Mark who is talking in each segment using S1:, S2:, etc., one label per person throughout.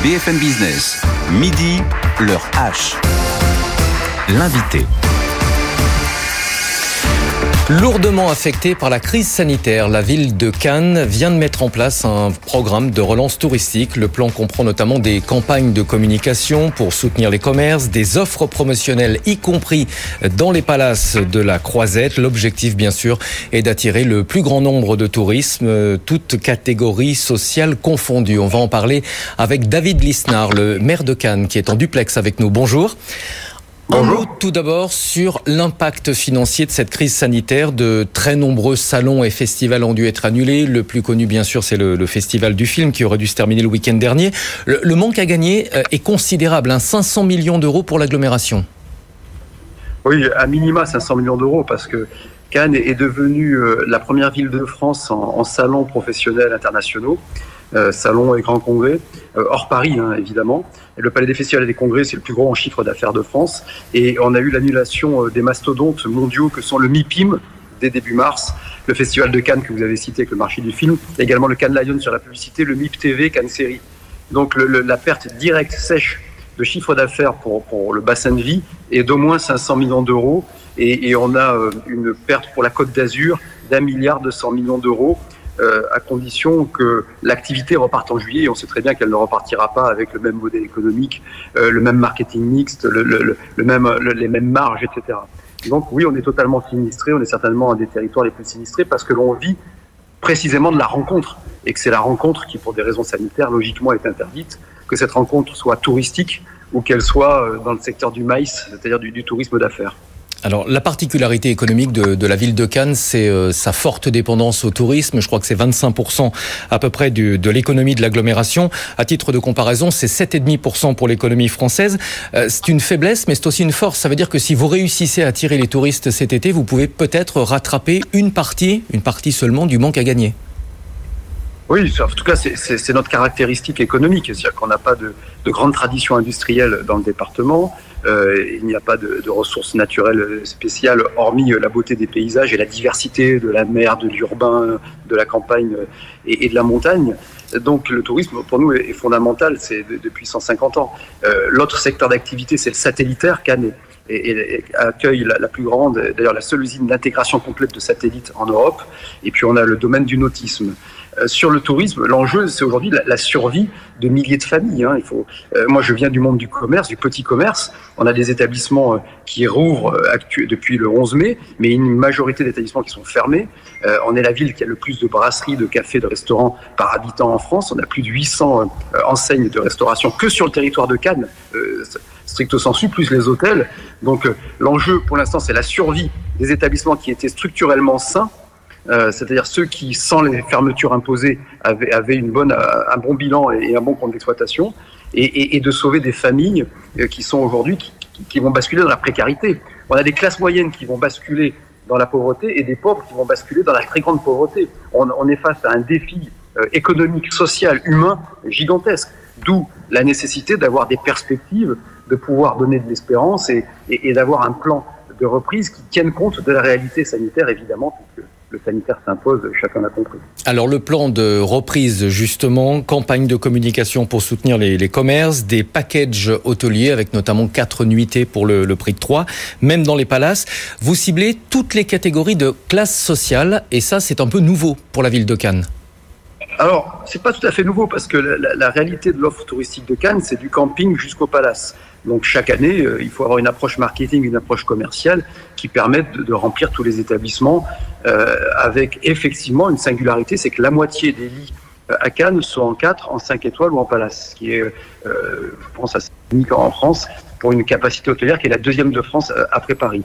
S1: BFM Business. Midi, l'heure H. L'invité.
S2: Lourdement affectée par la crise sanitaire, la ville de Cannes vient de mettre en place un programme de relance touristique. Le plan comprend notamment des campagnes de communication pour soutenir les commerces, des offres promotionnelles, y compris dans les palaces de la Croisette. L'objectif, bien sûr, est d'attirer le plus grand nombre de touristes, toutes catégories sociales confondues. On va en parler avec David Lisnard, le maire de Cannes, qui est en duplex avec nous. Bonjour. Un mot tout d'abord sur l'impact financier de cette crise sanitaire. De très nombreux salons et festivals ont dû être annulés. Le plus connu, bien sûr, c'est le festival du film qui aurait dû se terminer le week-end dernier. Le manque à gagner est considérable, 500 millions d'euros pour l'agglomération.
S3: Oui, à minima 500 millions d'euros parce que Cannes est devenue la première ville de France en salons professionnels internationaux. Salons et grands congrès, hors Paris évidemment. Et le Palais des Festivals et des Congrès, c'est le plus gros en chiffre d'affaires de France. Et on a eu l'annulation des mastodontes mondiaux que sont le MIPIM dès début mars, le Festival de Cannes que vous avez cité avec le marché du film, et également le Cannes Lion sur la publicité, le MIP TV, Cannes Série. Donc la perte directe, sèche de chiffre d'affaires pour le bassin de vie est d'au moins 500 millions d'euros. Et on a une perte pour la Côte d'Azur d'1,2 milliard d'euros. À condition que l'activité reparte en juillet. Et on sait très bien qu'elle ne repartira pas avec le même modèle économique, le même marketing mixte, les mêmes marges, etc. Donc oui, on est totalement sinistré. On est certainement un des territoires les plus sinistrés parce que l'on vit précisément de la rencontre et que c'est la rencontre qui, pour des raisons sanitaires, logiquement est interdite. Que cette rencontre soit touristique ou qu'elle soit dans le secteur du maïs, c'est-à-dire du tourisme d'affaires.
S2: Alors, la particularité économique de la ville de Cannes, c'est sa forte dépendance au tourisme. Je crois que c'est 25% à peu près de l'économie de l'agglomération. À titre de comparaison, c'est 7,5% pour l'économie française. C'est une faiblesse, mais c'est aussi une force. Ça veut dire que si vous réussissez à attirer les touristes cet été, vous pouvez peut-être rattraper une partie seulement du manque à gagner.
S3: Oui, en tout cas, c'est notre caractéristique économique. C'est-à-dire qu'on n'a pas de grande tradition industrielle dans le département. Il n'y a pas de ressources naturelles spéciales, hormis la beauté des paysages et la diversité de la mer, de l'urbain, de la campagne et de la montagne. Donc le tourisme, pour nous, est fondamental, c'est depuis 150 ans. L'autre secteur d'activité, c'est le satellitaire. Cannes et accueille la plus grande, d'ailleurs la seule usine d'intégration complète de satellites en Europe. Et puis on a le domaine du nautisme. Sur le tourisme, l'enjeu, c'est aujourd'hui la survie de milliers de familles. Moi, je viens du monde du commerce, du petit commerce. On a des établissements qui rouvrent depuis le 11 mai, mais une majorité d'établissements qui sont fermés. On est la ville qui a le plus de brasseries, de cafés, de restaurants par habitant en France. On a plus de 800 enseignes de restauration que sur le territoire de Cannes, stricto sensu, plus les hôtels. Donc, l'enjeu, pour l'instant, c'est la survie des établissements qui étaient structurellement sains. C'est-à-dire ceux qui, sans les fermetures imposées, avaient un bon bilan et un bon compte d'exploitation, et de sauver des familles qui sont aujourd'hui, qui vont basculer dans la précarité. On a des classes moyennes qui vont basculer dans la pauvreté et des pauvres qui vont basculer dans la très grande pauvreté. On est face à un défi économique, social, humain gigantesque, d'où la nécessité d'avoir des perspectives, de pouvoir donner de l'espérance et d'avoir un plan de reprise qui tienne compte de la réalité sanitaire, évidemment, puisque le sanitaire s'impose, chacun l'a compris.
S2: Alors le plan de reprise, justement, campagne de communication pour soutenir les commerces, des packages hôteliers avec notamment 4 nuitées pour le prix de 3, même dans les palaces. Vous ciblez toutes les catégories de classe sociale et ça, c'est un peu nouveau pour la ville de Cannes.
S3: Alors, c'est pas tout à fait nouveau parce que la réalité de l'offre touristique de Cannes, c'est du camping jusqu'au palace. Donc chaque année, il faut avoir une approche marketing, une approche commerciale qui permette de remplir tous les établissements avec effectivement une singularité, c'est que la moitié des lits à Cannes sont en 4, en 5 étoiles ou en palace, ce qui est, je pense, assez unique en France pour une capacité hôtelière qui est la deuxième de France après Paris.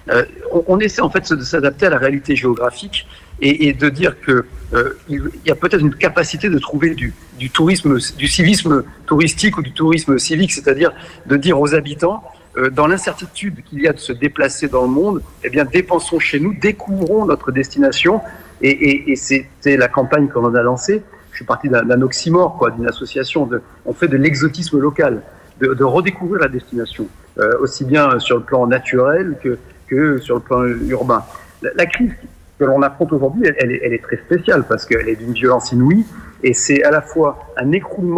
S3: On essaie en fait de s'adapter à la réalité géographique et de dire que il y a peut-être une capacité de trouver du tourisme, du civisme touristique ou du tourisme civique, c'est-à-dire de dire aux habitants, dans l'incertitude qu'il y a de se déplacer dans le monde, eh bien dépensons chez nous, découvrons notre destination et c'était la campagne qu'on a lancée. Je suis parti d'un oxymore, d'une association. On fait de l'exotisme local, de redécouvrir la destination, aussi bien sur le plan naturel que sur le plan urbain. La crise que l'on affronte aujourd'hui, elle est très spéciale parce qu'elle est d'une violence inouïe et c'est à la fois un écroulement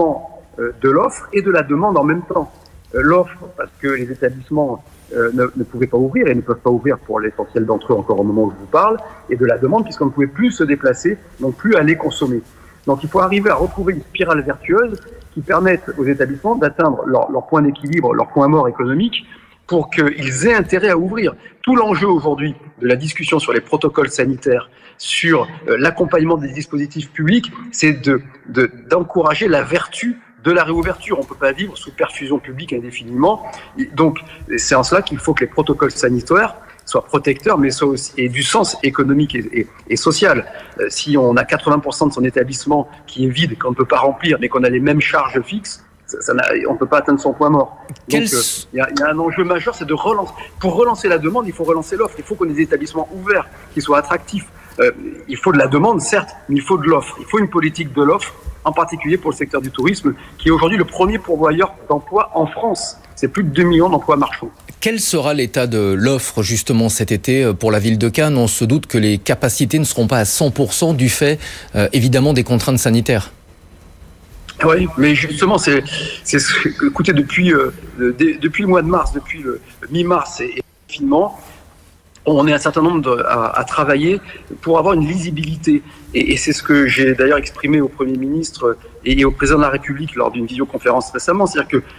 S3: de l'offre et de la demande en même temps. L'offre, parce que les établissements ne pouvaient pas ouvrir et ne peuvent pas ouvrir pour l'essentiel d'entre eux encore au moment où je vous parle, et de la demande puisqu'on ne pouvait plus se déplacer, non plus aller consommer. Donc il faut arriver à retrouver une spirale vertueuse qui permette aux établissements d'atteindre leur point d'équilibre, leur point mort économique, pour qu'ils aient intérêt à ouvrir. Tout l'enjeu aujourd'hui de la discussion sur les protocoles sanitaires, sur l'accompagnement des dispositifs publics, c'est d'encourager la vertu de la réouverture. On ne peut pas vivre sous perfusion publique indéfiniment. Donc, c'est en cela qu'il faut que les protocoles sanitaires soient protecteurs, mais soient aussi, et du sens économique et social. Si on a 80% de son établissement qui est vide, qu'on ne peut pas remplir, mais qu'on a les mêmes charges fixes, on ne peut pas atteindre son point mort. Donc, il y a un enjeu majeur, c'est de relancer. Pour relancer la demande, il faut relancer l'offre. Il faut qu'on ait des établissements ouverts, qui soient attractifs. Il faut de la demande, certes, mais il faut de l'offre. Il faut une politique de l'offre, en particulier pour le secteur du tourisme, qui est aujourd'hui le premier pourvoyeur d'emplois en France. C'est plus de 2 millions d'emplois marchands.
S2: Quel sera l'état de l'offre justement cet été pour la ville de Cannes ? On se doute que les capacités ne seront pas à 100% du fait, évidemment, des contraintes sanitaires.
S3: Oui, mais justement, écoutez, depuis le mois de mars, depuis le mi-mars et le confinement, on est un certain nombre à travailler pour avoir une lisibilité. Et c'est ce que j'ai d'ailleurs exprimé au Premier ministre et au Président de la République lors d'une visioconférence récemment. C'est-à-dire que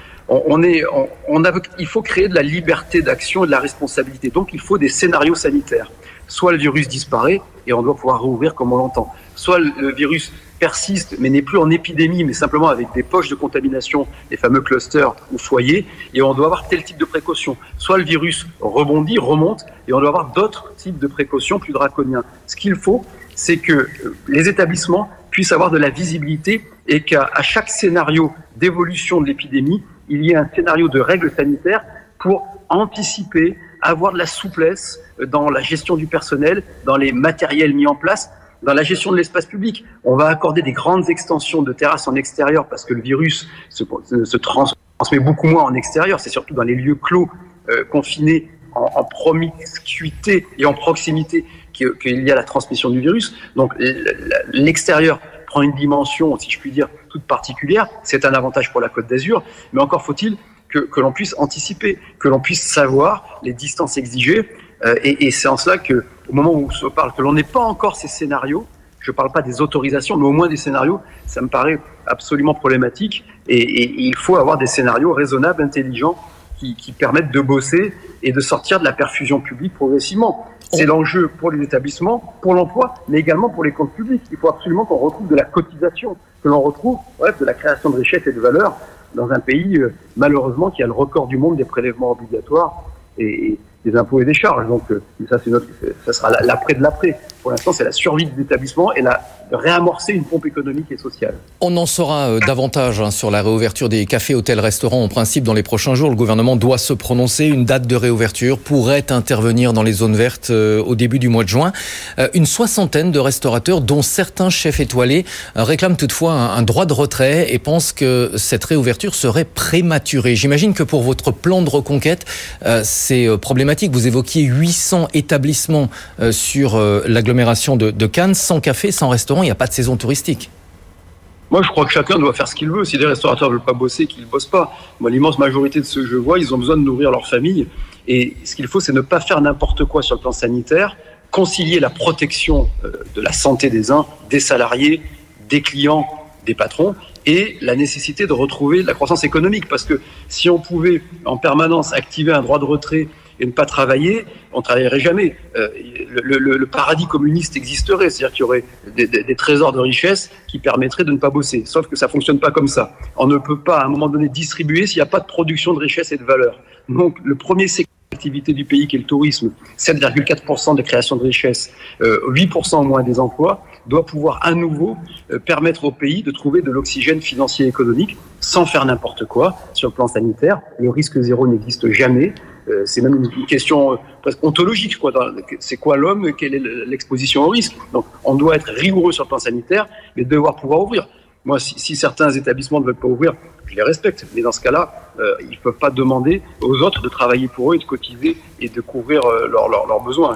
S3: il faut créer de la liberté d'action et de la responsabilité. Donc il faut des scénarios sanitaires. Soit le virus disparaît et on doit pouvoir rouvrir comme on l'entend. Soit le virus persiste, mais n'est plus en épidémie, mais simplement avec des poches de contamination, les fameux clusters ou foyers, et on doit avoir tel type de précaution. Soit le virus remonte, et on doit avoir d'autres types de précautions plus draconiens. Ce qu'il faut, c'est que les établissements puissent avoir de la visibilité et qu'à chaque scénario d'évolution de l'épidémie, il y ait un scénario de règles sanitaires pour anticiper, avoir de la souplesse dans la gestion du personnel, dans les matériels mis en place, dans la gestion de l'espace public. On va accorder des grandes extensions de terrasses en extérieur parce que le virus se transmet beaucoup moins en extérieur. C'est surtout dans les lieux clos, confinés, en promiscuité et en proximité qu'il y a la transmission du virus. Donc l'extérieur prend une dimension, si je puis dire, toute particulière. C'est un avantage pour la Côte d'Azur, mais encore faut-il que l'on puisse anticiper, que l'on puisse savoir les distances exigées. Et c'est en cela que, au moment où on se parle, que l'on n'ait pas encore ces scénarios, je ne parle pas des autorisations, mais au moins des scénarios, ça me paraît absolument problématique. Et il faut avoir des scénarios raisonnables, intelligents, qui permettent de bosser et de sortir de la perfusion publique progressivement. C'est l'enjeu pour les établissements, pour l'emploi, mais également pour les comptes publics. Il faut absolument qu'on retrouve de la cotisation, que l'on retrouve de la création de richesse et de valeur dans un pays, malheureusement, qui a le record du monde des prélèvements obligatoires et des impôts et des charges. Donc ça sera l'après de l'après. Pour l'instant, c'est la survie des établissements et de réamorcer une pompe économique et sociale.
S2: On en saura davantage sur la réouverture des cafés, hôtels, restaurants. En principe, dans les prochains jours, le gouvernement doit se prononcer. Une date de réouverture pourrait intervenir dans les zones vertes au début du mois de juin. Une soixantaine de restaurateurs, dont certains chefs étoilés, réclament toutefois un droit de retrait et pensent que cette réouverture serait prématurée. J'imagine que pour votre plan de reconquête, c'est problématique. Vous évoquiez 800 établissements sur l'agglomération de Cannes, sans café, sans restaurant. Il n'y a pas de saison touristique.
S3: Moi, je crois que chacun doit faire ce qu'il veut. Si les restaurateurs ne veulent pas bosser, qu'ils ne bossent pas. Moi, l'immense majorité de ceux que je vois, ils ont besoin de nourrir leur famille. Et ce qu'il faut, c'est ne pas faire n'importe quoi sur le plan sanitaire, concilier la protection de la santé des uns, des salariés, des clients, des patrons, et la nécessité de retrouver la croissance économique. Parce que si on pouvait en permanence activer un droit de retrait et ne pas travailler, on ne travaillerait jamais. Le paradis communiste existerait, c'est-à-dire qu'il y aurait des trésors de richesse qui permettraient de ne pas bosser. Sauf que ça ne fonctionne pas comme ça. On ne peut pas, à un moment donné, distribuer s'il n'y a pas de production de richesse et de valeur. Donc, le premier secteur d'activité du pays, qui est le tourisme, 7,4% de création de richesse, 8% au moins des emplois, doit pouvoir à nouveau permettre au pays de trouver de l'oxygène financier et économique sans faire n'importe quoi sur le plan sanitaire. Le risque zéro n'existe jamais. C'est même une question presque ontologique. C'est quoi l'homme? Quelle est l'exposition au risque? Donc, on doit être rigoureux sur le plan sanitaire, mais devoir pouvoir ouvrir. Moi, si certains établissements ne veulent pas ouvrir, je les respecte. Mais dans ce cas-là, ils ne peuvent pas demander aux autres de travailler pour eux et de cotiser et de couvrir leurs besoins.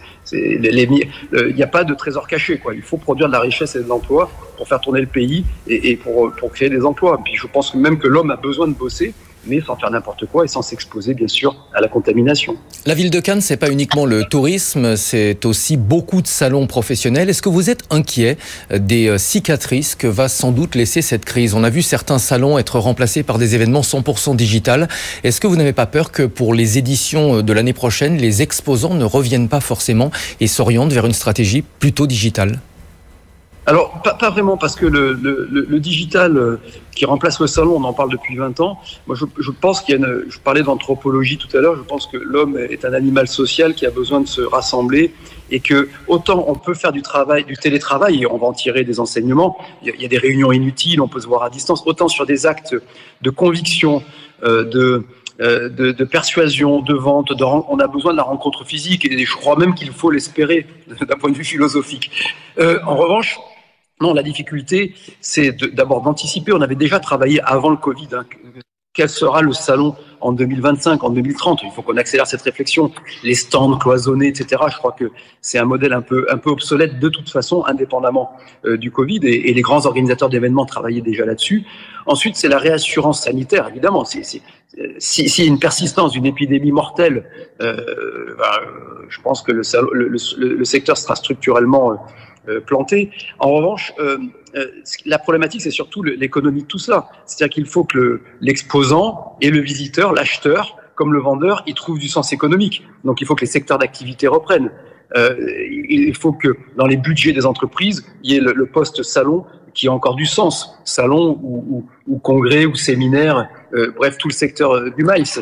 S3: Il n'y a pas de trésor caché, quoi. Il faut produire de la richesse et de l'emploi pour faire tourner le pays et pour créer des emplois. Puis je pense même que l'homme a besoin de bosser, mais sans faire n'importe quoi et sans s'exposer, bien sûr, à la contamination.
S2: La ville de Cannes, c'est pas uniquement le tourisme, c'est aussi beaucoup de salons professionnels. Est-ce que vous êtes inquiet des cicatrices que va sans doute laisser cette crise ? On a vu certains salons être remplacés par des événements 100% digital. Est-ce que vous n'avez pas peur que pour les éditions de l'année prochaine, les exposants ne reviennent pas forcément et s'orientent vers une stratégie plutôt digitale ?
S3: Alors, pas vraiment, parce que le digital qui remplace le salon, on en parle depuis 20 ans. Moi, je pense je parlais d'anthropologie tout à l'heure, je pense que l'homme est un animal social qui a besoin de se rassembler et que autant on peut faire du télétravail et on va en tirer des enseignements. Il y a des réunions inutiles, on peut se voir à distance, autant sur des actes de conviction, de persuasion, de vente, on a besoin de la rencontre physique et je crois même qu'il faut l'espérer d'un point de vue philosophique. En revanche, non, la difficulté, c'est d'abord d'anticiper. On avait déjà travaillé avant le Covid. Quel sera le salon en 2025, en 2030 ? Il faut qu'on accélère cette réflexion. Les stands cloisonnés, etc. Je crois que c'est un modèle un peu obsolète de toute façon, indépendamment du Covid. Et les grands organisateurs d'événements travaillaient déjà là-dessus. Ensuite, c'est la réassurance sanitaire, évidemment. S'il y a une persistance d'une épidémie mortelle, je pense que le secteur sera structurellement planté. En revanche, la problématique, c'est surtout l'économie de tout cela. C'est-à-dire qu'il faut que l'exposant et le visiteur, l'acheteur, comme le vendeur, ils trouvent du sens économique. Donc il faut que les secteurs d'activité reprennent. Il faut que dans les budgets des entreprises, il y ait le poste salon qui a encore du sens. Salon ou congrès ou séminaire, bref, tout le secteur du maïs.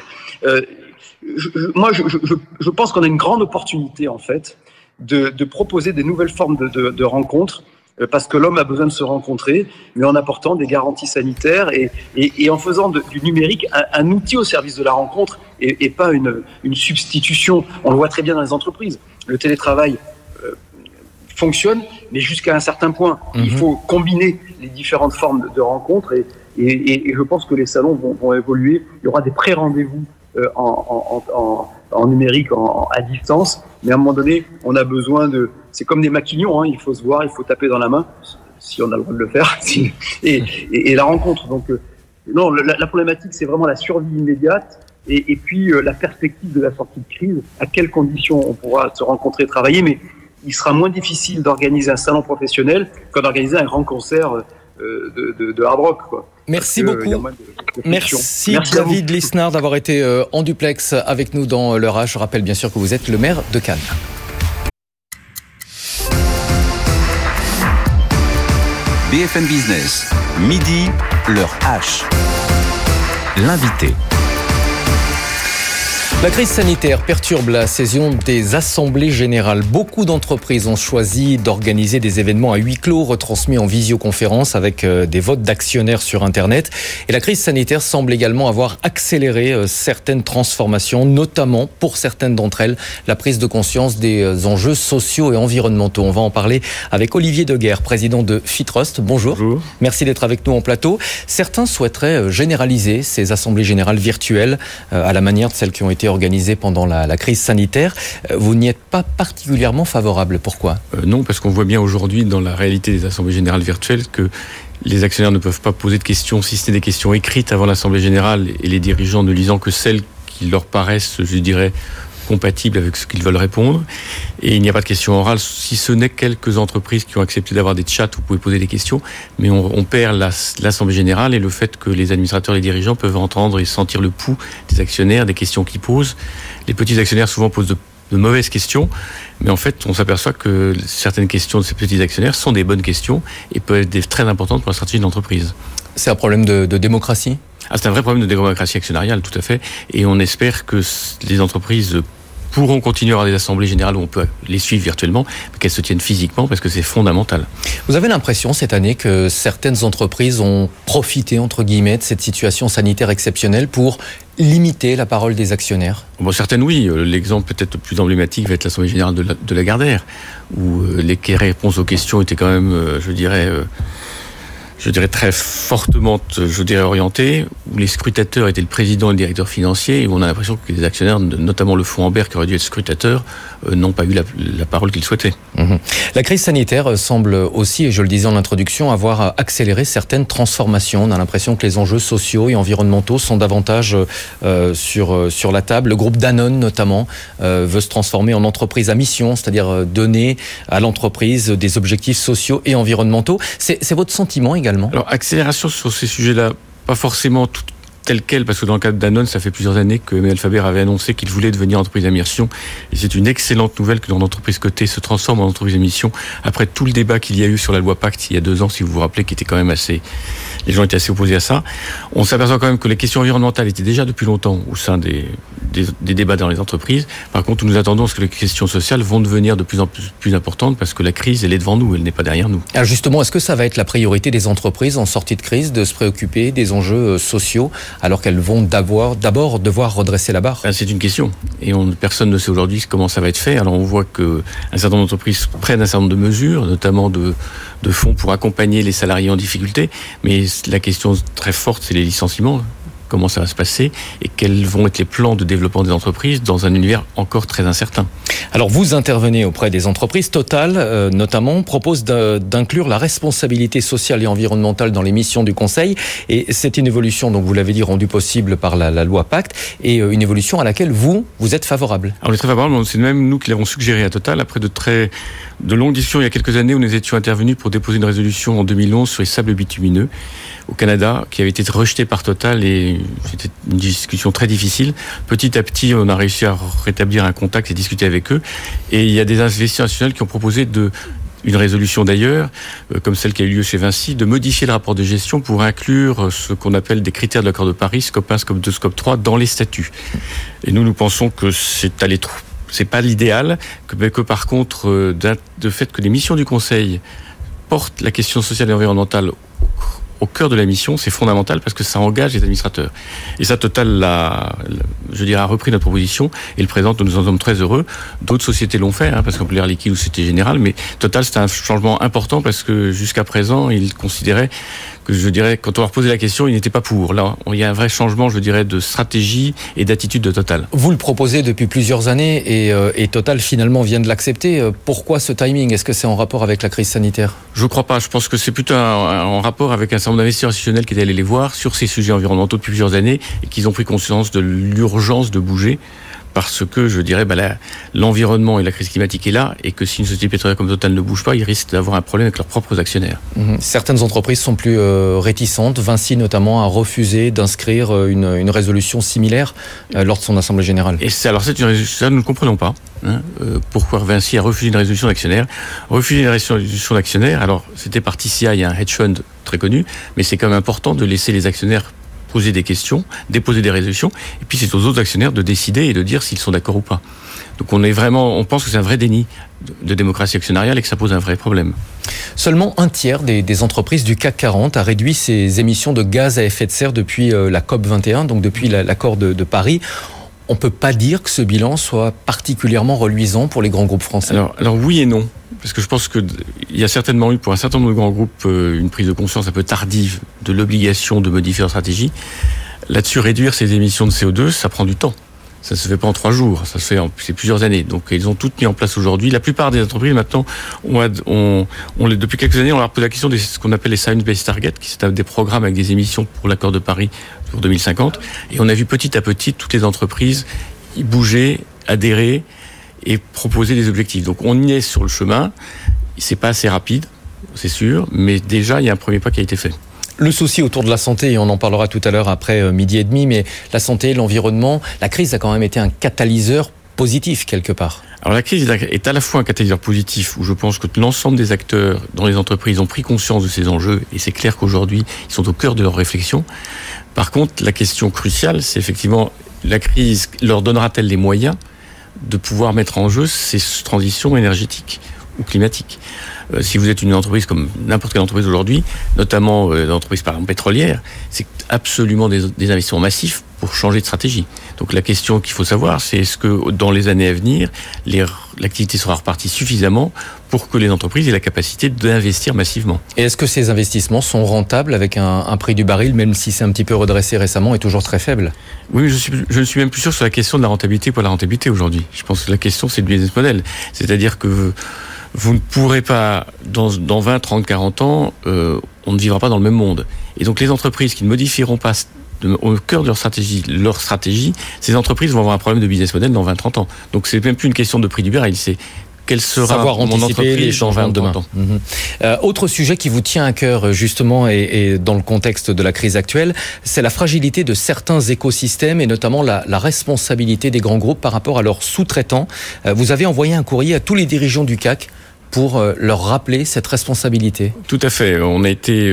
S3: Je pense qu'on a une grande opportunité, en fait, de proposer des nouvelles formes de rencontres, parce que l'homme a besoin de se rencontrer, mais en apportant des garanties sanitaires et en faisant du numérique un outil au service de la rencontre et pas une substitution. On le voit très bien dans les entreprises. Le télétravail fonctionne, mais jusqu'à un certain point. Il faut combiner les différentes formes de rencontres et je pense que les salons vont évoluer. Il y aura des pré-rendez-vous en numérique, à distance, mais à un moment donné, on a besoin c'est comme des maquignons, il faut se voir, il faut taper dans la main, si on a le droit de le faire, et la rencontre. Donc, non, la problématique, c'est vraiment la survie immédiate, et puis la perspective de la sortie de crise, à quelles conditions on pourra se rencontrer et travailler, mais il sera moins difficile d'organiser un salon professionnel que d'organiser un grand concert de hard rock, quoi.
S2: Merci beaucoup. Merci David Lisnard d'avoir été en duplex avec nous dans l'heure H. Je rappelle bien sûr que vous êtes le maire de Cannes.
S1: BFM Business, midi, l'heure H. L'invité.
S2: La crise sanitaire perturbe la saison des assemblées générales. Beaucoup d'entreprises ont choisi d'organiser des événements à huis clos, retransmis en visioconférence avec des votes d'actionnaires sur Internet. Et la crise sanitaire semble également avoir accéléré certaines transformations, notamment pour certaines d'entre elles, la prise de conscience des enjeux sociaux et environnementaux. On va en parler avec Olivier Deguerre, président de Fitrust. Bonjour. Bonjour. Merci d'être avec nous en plateau. Certains souhaiteraient généraliser ces assemblées générales virtuelles à la manière de celles qui ont été organisées pendant la crise sanitaire. Vous n'y êtes pas particulièrement favorable. Pourquoi ?
S4: Non, parce qu'on voit bien aujourd'hui dans la réalité des assemblées générales virtuelles que les actionnaires ne peuvent pas poser de questions, si ce n'est des questions écrites avant l'assemblée générale, et les dirigeants ne lisant que celles qui leur paraissent, je dirais, compatibles avec ce qu'ils veulent répondre. Et il n'y a pas de questions orales, si ce n'est quelques entreprises qui ont accepté d'avoir des chats où vous pouvez poser des questions, mais on perd l'assemblée générale et le fait que les administrateurs et les dirigeants peuvent entendre et sentir le pouls des actionnaires, des questions qu'ils posent. Les petits actionnaires souvent posent de mauvaises questions, mais en fait on s'aperçoit que certaines questions de ces petits actionnaires sont des bonnes questions et peuvent être très importantes pour la stratégie de l'entreprise. C'est un problème de démocratie ? C'est un vrai problème de démocratie actionnariale, tout à fait, et on espère que les entreprises pourront continuer à avoir des assemblées générales où on peut les suivre virtuellement, mais qu'elles se tiennent physiquement parce que c'est fondamental.
S2: Vous avez l'impression cette année que certaines entreprises ont profité, entre guillemets, de cette situation sanitaire exceptionnelle pour limiter la parole des actionnaires ?
S4: Bon, certaines oui. L'exemple peut-être le plus emblématique va être l'assemblée générale de Lagardère, où les réponses aux questions étaient quand même, je dirais... je dirais très fortement, orienté, où les scrutateurs étaient le président et le directeur financier, et où on a l'impression que les actionnaires, notamment le fonds Ambert qui aurait dû être scrutateur, n'ont pas eu la parole qu'ils souhaitaient.
S2: La crise sanitaire semble aussi, et je le disais en introduction, avoir accéléré certaines transformations. On a l'impression que les enjeux sociaux et environnementaux sont davantage sur la table. Le groupe Danone, notamment, veut se transformer en entreprise à mission, c'est-à-dire donner à l'entreprise des objectifs sociaux et environnementaux. C'est votre sentiment également ?
S4: Alors, accélération sur ces sujets-là, pas forcément tout tel quel, parce que dans le cas de Danone, ça fait plusieurs années que Emmanuel Faber avait annoncé qu'il voulait devenir entreprise à mission. Et c'est une excellente nouvelle que l'entreprise cotée se transforme en entreprise à mission, après tout le débat qu'il y a eu sur la loi Pacte il y a 2 ans, si vous vous rappelez, qui était quand même les gens étaient assez opposés à ça. On s'aperçoit quand même que les questions environnementales étaient déjà depuis longtemps au sein des débats dans les entreprises. Par contre, nous attendons que les questions sociales vont devenir de plus en plus importantes, parce que la crise, elle est devant nous, elle n'est pas derrière nous.
S2: Alors justement, est-ce que ça va être la priorité des entreprises en sortie de crise, de se préoccuper des enjeux sociaux, alors qu'elles vont d'abord devoir redresser la barre ?
S4: C'est une question. Et personne ne sait aujourd'hui comment ça va être fait. Alors on voit qu'un certain nombre d'entreprises prennent un certain nombre de mesures, notamment de fonds pour accompagner les salariés en difficulté. Mais la question très forte, c'est les licenciements. Comment ça va se passer et quels vont être les plans de développement des entreprises dans un univers encore très incertain.
S2: Alors vous intervenez auprès des entreprises. Total, notamment, propose d'inclure la responsabilité sociale et environnementale dans les missions du Conseil. Et c'est une évolution, donc vous l'avez dit, rendue possible par la loi Pacte, et une évolution à laquelle vous êtes favorable.
S4: Alors on est très favorable, c'est même nous qui l'avons suggéré à Total, après de longues discussions il y a quelques années où nous étions intervenus pour déposer une résolution en 2011 sur les sables bitumineux au Canada, qui avait été rejetée par Total, et c'était une discussion très difficile. Petit à petit, on a réussi à rétablir un contact et discuter avec eux. Et il y a des investisseurs nationaux qui ont proposé une résolution d'ailleurs, comme celle qui a eu lieu chez Vinci, de modifier le rapport de gestion pour inclure ce qu'on appelle des critères de l'accord de Paris, scope 1, scope 2, scope 3, dans les statuts. Et nous pensons que c'est pas l'idéal, que par contre, de fait que les missions du Conseil portent la question sociale et environnementale au cœur de la mission, c'est fondamental parce que ça engage les administrateurs. Et ça, Total a repris notre proposition et le présente. Nous en sommes très heureux. D'autres sociétés l'ont fait, parce qu'on peut L'air Liquide ou Société Générale, mais Total, c'est un changement important parce que jusqu'à présent, ils considéraient que, quand on leur posait la question, ils n'étaient pas pour. Là, il y a un vrai changement, de stratégie et d'attitude de Total.
S2: Vous le proposez depuis plusieurs années et Total finalement vient de l'accepter. Pourquoi ce timing ? Est-ce que c'est en rapport avec la crise sanitaire ?
S4: Je crois pas. Je pense que c'est plutôt en rapport avec un certain nombre d'investisseurs institutionnels qui étaient allés les voir sur ces sujets environnementaux depuis plusieurs années et qu'ils ont pris conscience de l'urgence de bouger. Parce que, l'environnement et la crise climatique est là, et que si une société pétrolière comme Total ne bouge pas, ils risquent d'avoir un problème avec leurs propres actionnaires.
S2: Certaines entreprises sont plus réticentes. Vinci, notamment, a refusé d'inscrire une résolution similaire lors de son assemblée générale.
S4: Et ça, nous ne comprenons pas. Pourquoi Vinci a refusé une résolution d'actionnaires. Refuser une résolution d'actionnaires, alors c'était par TCI, un hedge fund très connu, mais c'est quand même important de laisser les actionnaires poser des questions, déposer des résolutions, et puis c'est aux autres actionnaires de décider et de dire s'ils sont d'accord ou pas. Donc on pense que c'est un vrai déni de démocratie actionnariale et que ça pose un vrai problème.
S2: Seulement un tiers des entreprises du CAC 40 a réduit ses émissions de gaz à effet de serre depuis la COP 21, donc depuis l'accord de Paris. On ne peut pas dire que ce bilan soit particulièrement reluisant pour les grands groupes français.
S4: Alors oui et non. Parce que je pense qu'il y a certainement eu pour un certain nombre de grands groupes une prise de conscience un peu tardive de l'obligation de modifier leur stratégie. Là-dessus, réduire ces émissions de CO2, ça prend du temps. Ça ne se fait pas en 3 jours, c'est plusieurs années. Donc ils ont toutes mis en place aujourd'hui. La plupart des entreprises maintenant, depuis quelques années, on leur pose la question de ce qu'on appelle les Science-Based Targets, qui sont des programmes avec des émissions pour l'accord de Paris pour 2050. Et on a vu petit à petit toutes les entreprises y bouger, adhérer et proposer des objectifs. Donc on y est sur le chemin. C'est pas assez rapide, c'est sûr, mais déjà il y a un premier pas qui a été fait.
S2: Le souci autour de la santé, et on en parlera tout à l'heure après 12h30, mais la santé, l'environnement, la crise a quand même été un catalyseur positif quelque part.
S4: Alors la crise est à la fois un catalyseur positif où je pense que l'ensemble des acteurs dans les entreprises ont pris conscience de ces enjeux et c'est clair qu'aujourd'hui ils sont au cœur de leur réflexion. Par contre, la question cruciale, c'est effectivement la crise leur donnera-t-elle les moyens de pouvoir mettre en jeu ces transitions énergétiques ou climatiques. Si vous êtes une entreprise comme n'importe quelle entreprise aujourd'hui, notamment l'entreprise par exemple pétrolière, c'est absolument des investissements massifs pour changer de stratégie. Donc la question qu'il faut savoir, c'est est-ce que dans les années à venir, l'activité sera repartie suffisamment pour que les entreprises aient la capacité d'investir massivement.
S2: Et est-ce que ces investissements sont rentables avec un prix du baril, même si c'est un petit peu redressé récemment, est toujours très faible?
S4: Oui, je ne suis même plus sûr sur la question de la rentabilité pour la rentabilité aujourd'hui. Je pense que la question, c'est le business model. C'est-à-dire que vous ne pourrez pas, dans 20, 30, 40 ans, on ne vivra pas dans le même monde. Et donc les entreprises qui ne modifieront pas au cœur de leur stratégie, ces entreprises vont avoir un problème de business model dans 20, 30 ans. Donc c'est même plus une question de prix du baril, c'est quelle sera mon entreprise dans 20 ou 30 ans.
S2: Autre sujet qui vous tient à cœur justement et dans le contexte de la crise actuelle, c'est la fragilité de certains écosystèmes et notamment la responsabilité des grands groupes par rapport à leurs sous-traitants. Vous avez envoyé un courrier à tous les dirigeants du CAC pour leur rappeler cette responsabilité.
S4: Tout à fait. On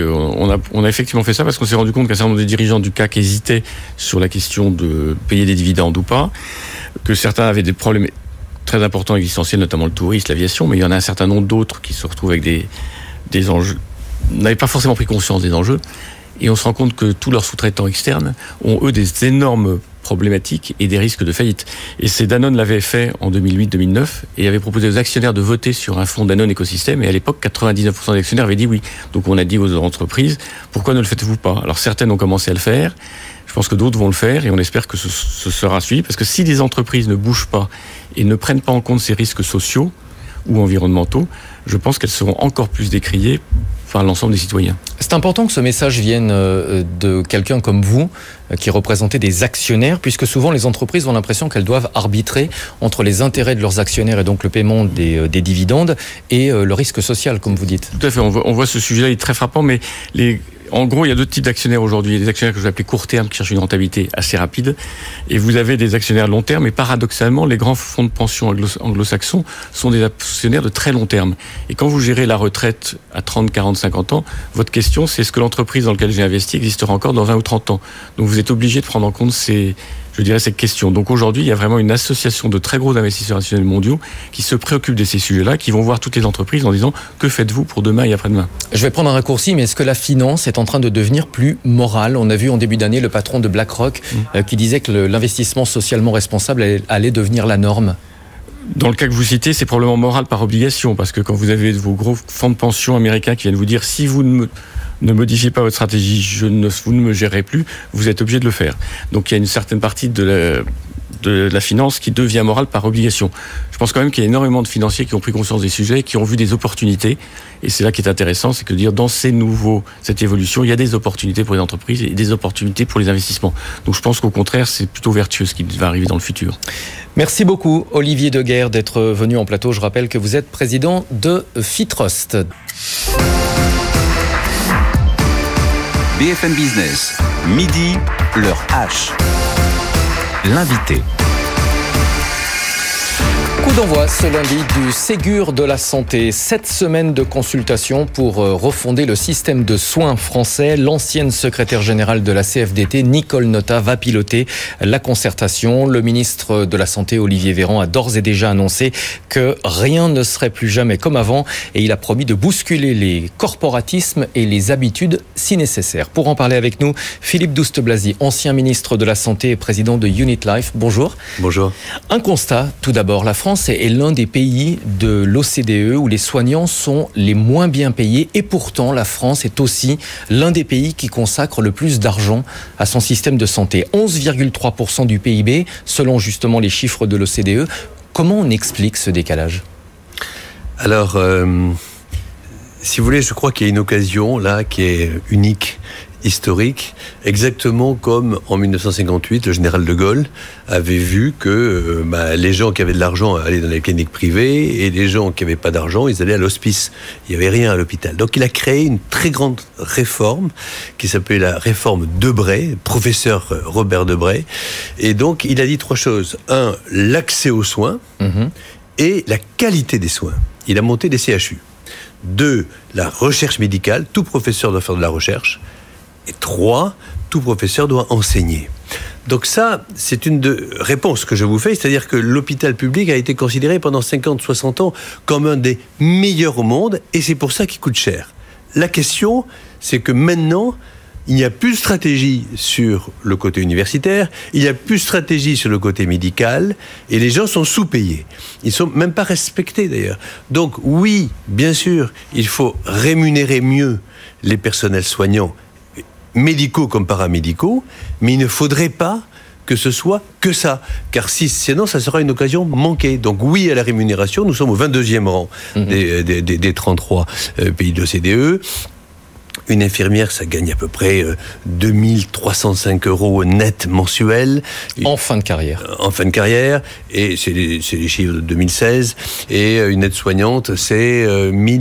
S4: a effectivement fait ça parce qu'on s'est rendu compte qu'un certain nombre de dirigeants du CAC hésitaient sur la question de payer des dividendes ou pas, que certains avaient des problèmes très importants existentiels, notamment le tourisme, l'aviation, mais il y en a un certain nombre d'autres qui se retrouvent avec des enjeux, n'avaient pas forcément pris conscience des enjeux, et on se rend compte que tous leurs sous-traitants externes ont, eux, des énormes problématiques et des risques de faillite. Et Danone l'avait fait en 2008-2009 et avait proposé aux actionnaires de voter sur un fonds Danone écosystème, et à l'époque, 99% des actionnaires avaient dit oui. Donc on a dit aux entreprises, pourquoi ne le faites-vous pas? Alors certaines ont commencé à le faire, je pense que d'autres vont le faire, et on espère que ce sera suivi, parce que si les entreprises ne bougent pas et ne prennent pas en compte ces risques sociaux ou environnementaux, je pense qu'elles seront encore plus décriées par l'ensemble des citoyens.
S2: C'est important que ce message vienne de quelqu'un comme vous, qui représentez des actionnaires, puisque souvent les entreprises ont l'impression qu'elles doivent arbitrer entre les intérêts de leurs actionnaires et donc le paiement des dividendes et le risque social, comme vous dites.
S4: Tout à fait, on voit ce sujet-là, il est très frappant, mais en gros, il y a deux types d'actionnaires aujourd'hui. Il y a des actionnaires que je vais appeler court terme, qui cherchent une rentabilité assez rapide, et vous avez des actionnaires long terme, et paradoxalement, les grands fonds de pension anglo-saxons sont des actionnaires de très long terme. Et quand vous gérez la retraite à 30, 40, 50 ans, votre question, c'est est-ce que l'entreprise dans laquelle j'ai investi existera encore dans 20 ou 30 ans? Donc vous êtes obligé de prendre en compte ces questions. Donc aujourd'hui, il y a vraiment une association de très gros investisseurs institutionnels mondiaux qui se préoccupent de ces sujets-là, qui vont voir toutes les entreprises en disant que faites-vous pour demain et après-demain?
S2: Je vais prendre un raccourci, mais est-ce que la finance est en train de devenir plus morale? On a vu en début d'année le patron de BlackRock qui disait que l'investissement socialement responsable allait devenir la norme.
S4: Dans le cas que vous citez, c'est probablement moral par obligation, parce que quand vous avez vos gros fonds de pension américains qui viennent vous dire si vous ne modifiez pas votre stratégie, vous ne me gérerez plus, vous êtes obligé de le faire. Donc il y a une certaine partie de la finance qui devient morale par obligation. Je pense quand même qu'il y a énormément de financiers qui ont pris conscience des sujets, qui ont vu des opportunités, et c'est là qui est intéressant, c'est que de dire dans cette évolution, il y a des opportunités pour les entreprises et des opportunités pour les investissements. Donc je pense qu'au contraire, c'est plutôt vertueux ce qui va arriver dans le futur.
S2: Merci beaucoup Olivier Deguerre d'être venu en plateau. Je rappelle que vous êtes président de Fitrust.
S1: BFM Business, midi, l'heure H. L'invité.
S2: Coup d'envoi ce lundi du Ségur de la santé. 7 semaines de consultation pour refonder le système de soins français. L'ancienne secrétaire générale de la CFDT, Nicole Notat, va piloter la concertation. Le ministre de la Santé, Olivier Véran, a d'ores et déjà annoncé que rien ne serait plus jamais comme avant, et il a promis de bousculer les corporatismes et les habitudes si nécessaire. Pour en parler avec nous, Philippe Douste-Blazy, ancien ministre de la Santé et président de Unit Life. Bonjour.
S5: Bonjour.
S2: Un constat, tout d'abord. La France est l'un des pays de l'OCDE où les soignants sont les moins bien payés, et pourtant la France est aussi l'un des pays qui consacre le plus d'argent à son système de santé. 11,3% du PIB, selon justement les chiffres de l'OCDE. Comment on explique ce décalage ?
S5: Alors, si vous voulez, je crois qu'il y a une occasion là qui est unique, historique, exactement comme en 1958, le général de Gaulle avait vu que les gens qui avaient de l'argent allaient dans les cliniques privées, et les gens qui n'avaient pas d'argent, ils allaient à l'hospice. Il n'y avait rien à l'hôpital. Donc il a créé une très grande réforme qui s'appelait la réforme Debré, professeur Robert Debré. Et donc il a dit 3 choses. 1, l'accès aux soins et la qualité des soins. Il a monté des CHU. 2, la recherche médicale. Tout professeur doit faire de la recherche. Et 3, tout professeur doit enseigner. Donc ça, c'est une réponse que je vous fais, c'est-à-dire que l'hôpital public a été considéré pendant 50-60 ans comme un des meilleurs au monde, et c'est pour ça qu'il coûte cher. La question, c'est que maintenant, il n'y a plus de stratégie sur le côté universitaire, il n'y a plus de stratégie sur le côté médical, et les gens sont sous-payés. Ils ne sont même pas respectés d'ailleurs. Donc oui, bien sûr, il faut rémunérer mieux les personnels soignants, médicaux comme paramédicaux, mais il ne faudrait pas que ce soit que ça, car sinon ça sera une occasion manquée. Donc oui à la rémunération, nous sommes au 22e rang des 33 pays de l'OCDE. Une infirmière, ça gagne à peu près 2305 € net mensuels.
S2: En fin de carrière.
S5: En fin de carrière, et c'est les chiffres de 2016. Et une aide-soignante, c'est